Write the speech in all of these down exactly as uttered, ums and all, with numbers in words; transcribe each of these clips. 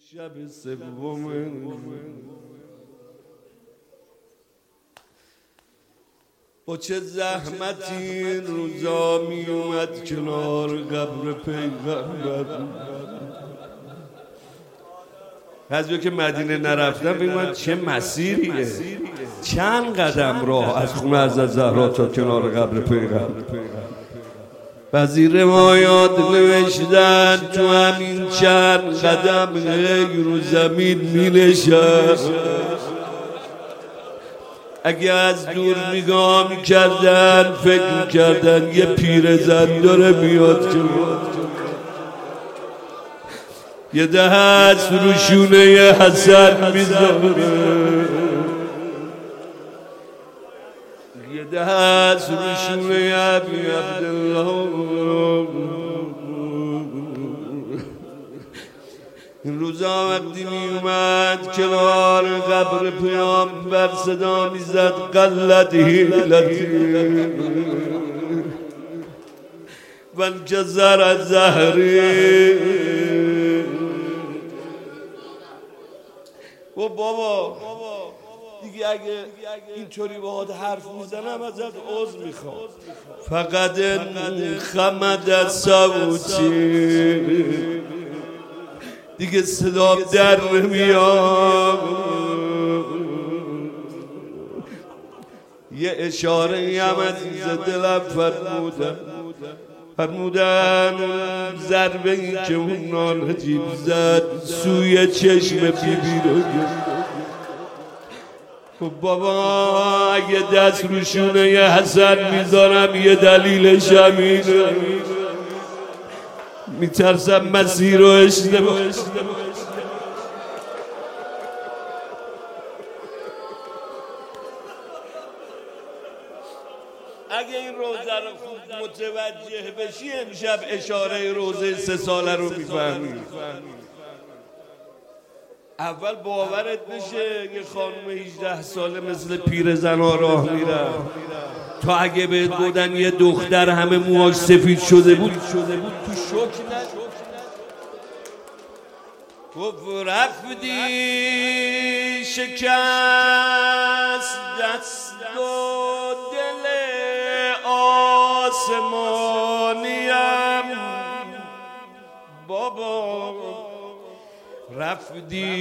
شب سوم با چه زحمتی روزا می اومد کنار قبر پیغمبر. بعضیا که مدینه نرفتن بگوید چه مسیریه، چند قدم راه از خونه حضرت زهرا تا کنار قبر پیغمبر. بعضی روایات نوشتن تو همین چند قدم غیر رو زمین می نشست. اگه از دور نگاه می کردن فکر می کردن یه پیرزن داره میاد جلو، یه دست رو شونه حسن میذاره، یه دست رو شونه ابی عبدالله. این روزا وقتی می اومد کنار قبر پیامبر صدا می زد قلت حیلتی و انکسر ظهری. و بابا دیگه اگه اینطوری باهات حرف میزنم ازت عذر میخوام. فقط خمد صوتی دیگه صدا در نمیاد. یه اشاره هم از دلم فرمودن فرمودن ضربه این که اون ناجیب زد سوی چشم بیبی رو گرد. بابا اگه دست رو شونه ی حسن میذارم یه دلیلش همینه، میترسم مسیر رو اشتباه. اگه این روزه رو خوب متوجه بشی امشب اشاره روزه سه ساله رو میفهمی. اول باورت بشه یه خانم هجده ساله مثل پیرزنا راه میره، تا اگه بهت بودن یه دختر همه موهاش سفید شده بود تو شوک نشد. گفت رفتی شکست دست و دل آسمانیم بابا، رفتی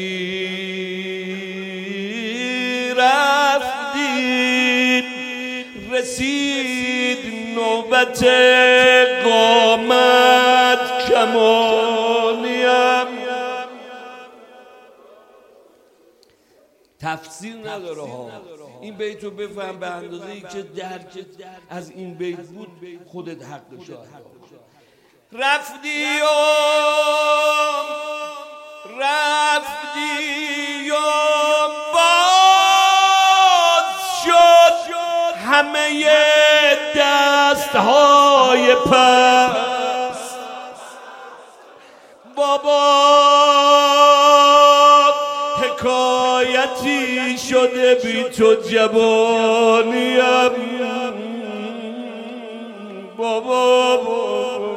رفتی رسید نوبت قامت کمانیم. تفسیر نداره ها، این بیتو بفهم به اندازه ای که درک از این بیت بود خودت حق شاهد. رفتی و رفتی و باز شد همه دست های پس. بابا حکایتی شده بی تو جوانیم بابا.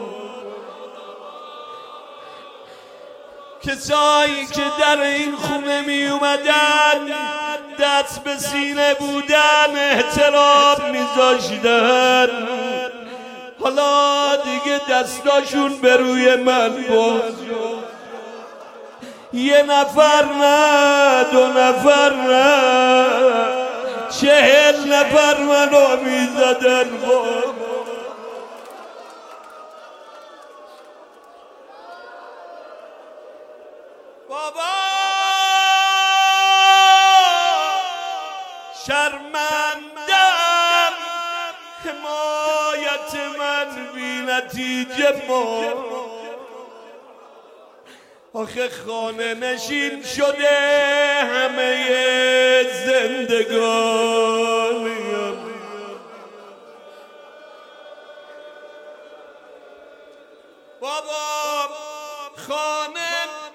کسایی که در این خونه می اومدن دست به سینه بودن احترام میذاشتن، حالا دیگه دستاشون به روی من باز. یه نفر نه دو نفر نه چهل نفر منو میزدن بابا. بابا شرمندم حمایت من بی نتیجه ما. آخه خانه نشین شده همه زندگانیم. بابا خانه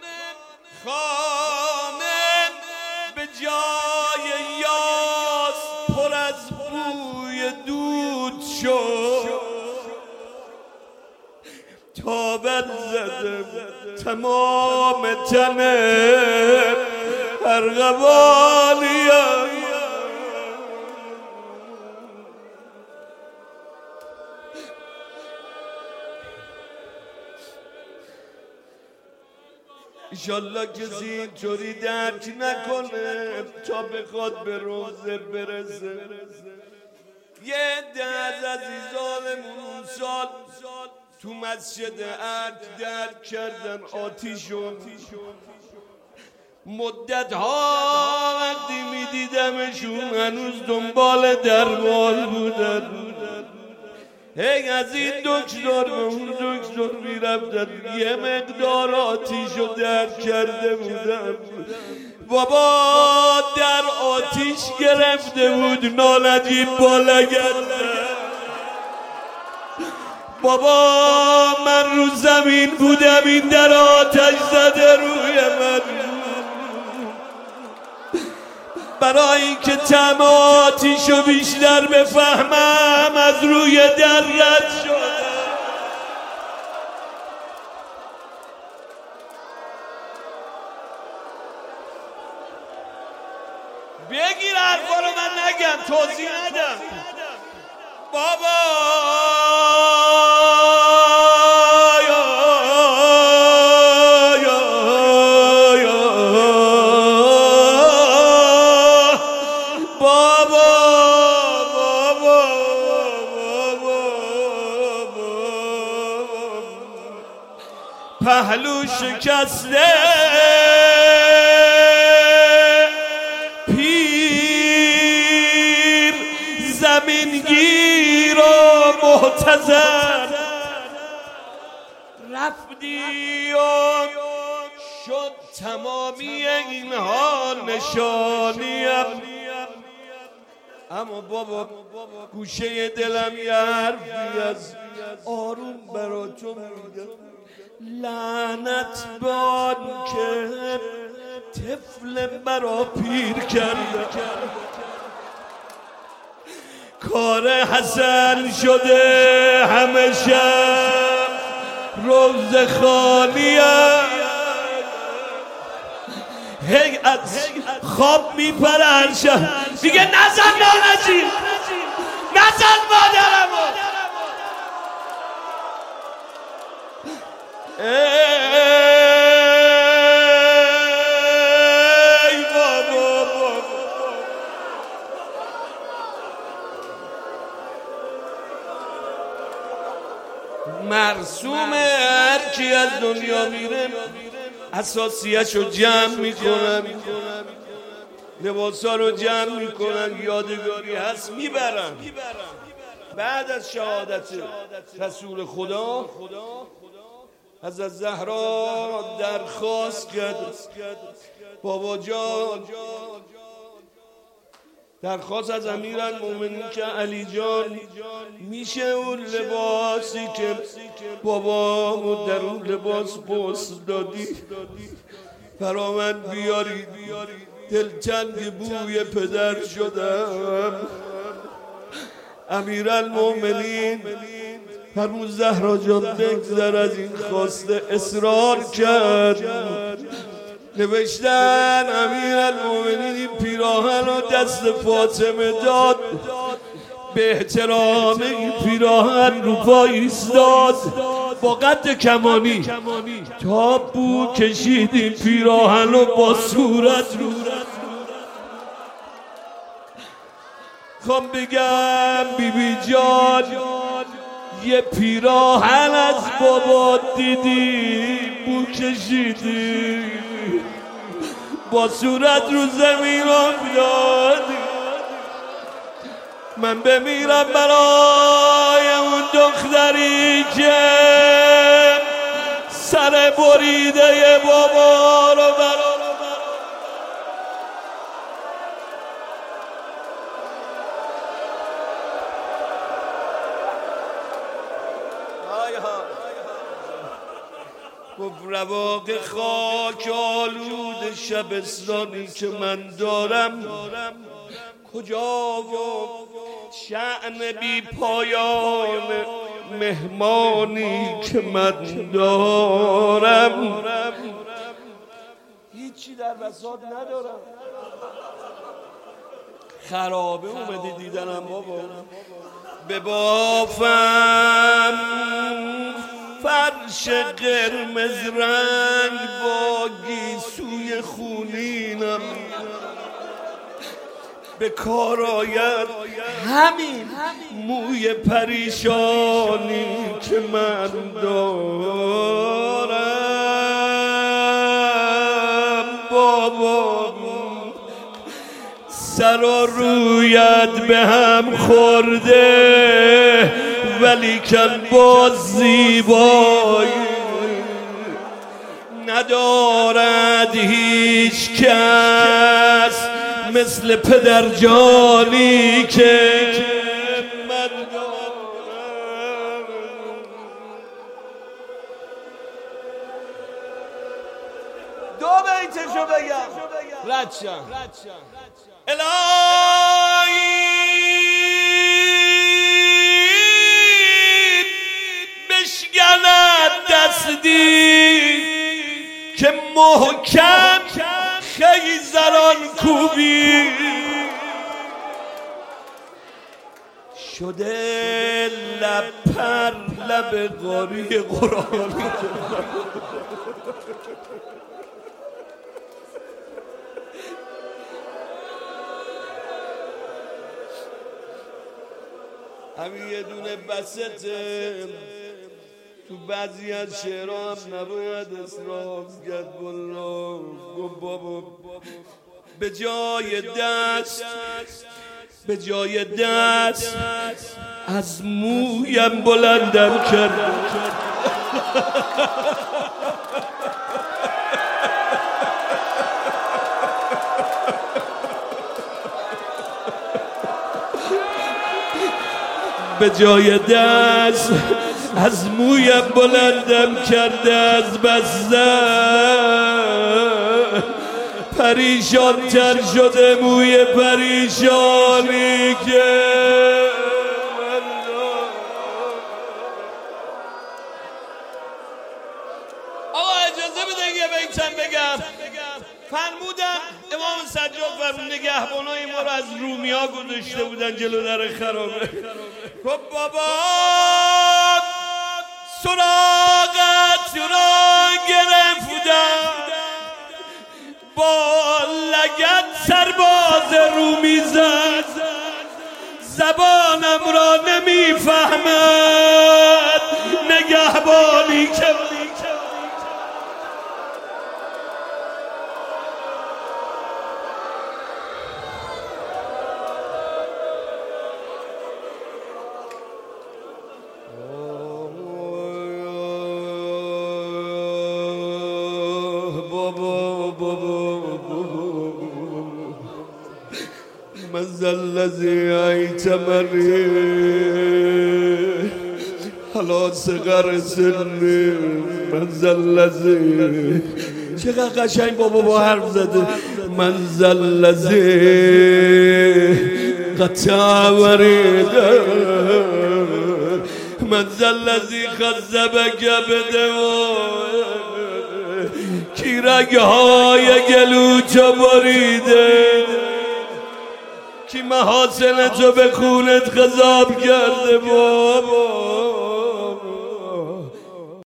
خانه به جای یاس پر از بوی دود شد. تابت زدم تمام تنه ارغوانیم ایشالله کسی اینطوری درک نکنه تا بخواد به روزه برسه. یه عده از عزیزانمون اون سال تو مسجد عد درک کردن آتیشون. مدت ها وقتی میدیدمشون هنوز دنبال درمان بودن. هی از این دکتر به اون دکتر میرفتن یه مقدار آتیشو درک کرده بودن. بابا در آتیش گرفته بود نالجیب بالا گرده. بابا من رو زمین بودم این در آتش زده روی من. برای اینکه طعم آتیشو بیشتر بفهمم از روی در رد شدم. بگیر حرفا رو من نگم توضیح ندم. بابا پهلو شکسته پیر زمینگیر و محتضر رفتی و شد تمامی اینها نشانیم. اما بابا گوشه دلم یه حرفی از آروم برا تو میگم. لعنت بان که طفل مرا پیر کرده. کار حسن شده همه شب روز خانیم. هی از خواب میپره هر شب میگه نزن لعنتی نزن مادرمو. ای بابا بابا مرسوم هر کی از دنیا میره اساسیه‌شو جمع میکنن، لباسا رو جمع میکنن، یادگاری هست میبرن. بعد از شهادت رسول خدا حضرت زهرا درخواست کرد بابا جان، درخواست از امیرالمومنین که علی جان میشه اون لباسی که بابامو در اون لباس پوست دادی برا من بیاری، دلتنگ بوی پدر شدم. امیرالمومنین فرمود زهرا جان بگذر از این خواسته، اصرار کرد. نوشتن امیرالمومنین این پیراهن رو دست فاطمه داد، به احترام این پیراهن رو پا ایستاد با قد کمانی تا بو کشید این پیراهن رو با صورت رو. خوام بگم بی بی جان یه پیراهن از بابا دیدی بو کشیدی با صورت رو زمین افتادی. من بمیرم برای اون دختری که سر بریده بابا رو برا گفت رواق خاک آلود شبستانی که من دارم کجا و شأن بی پایان مهمانی که من دارم هیچی در بساط ندارم. خرابه اومدی دیدنم بابا. به بافم فرش قرمز رنگ با گیسوی خونینم به کار آید همین موی پریشانی که من دارم. بابا سر و رویت به هم خورده ولی کن باز زیبایی ندارد هیچ کس مثل پدر جانی که من دارم. دو بیتشو بگم رد شم. الهی بشکند دستی که محکم خیزران کوبی شده لب پر لب قاری قرآنی. همین یه دونه بسته تو بعضی از شعرها هم نباید اصراف کرد. والله گفت بابا به جای دست به جای دست از مویم بلندم کرد. به جای دست از مویم بلندم کرده از بسته پریشان تر شده موی پریشانی که من دارم. آقا اجازه بده یه بیتم بگم. فرمودن امام سجاد فرمود نگهبانای ما رو از رومیا گذاشته بودن جلو در خرابه. خب بابا سراغت را گرفتم با لگد سرباز رومی زد زبانم را نمیفهمد نگهبانی که من ذا الذی ایتمنی حالا صغر سنی من ذا الذی چقدر قشنگ بابا با حرف زده. من ذا الذی قطع وریده من ذا الذی خذبک بدموع کی رگهای گلو تو بریده کی محاسن تو به خونت خضاب کرده بابا.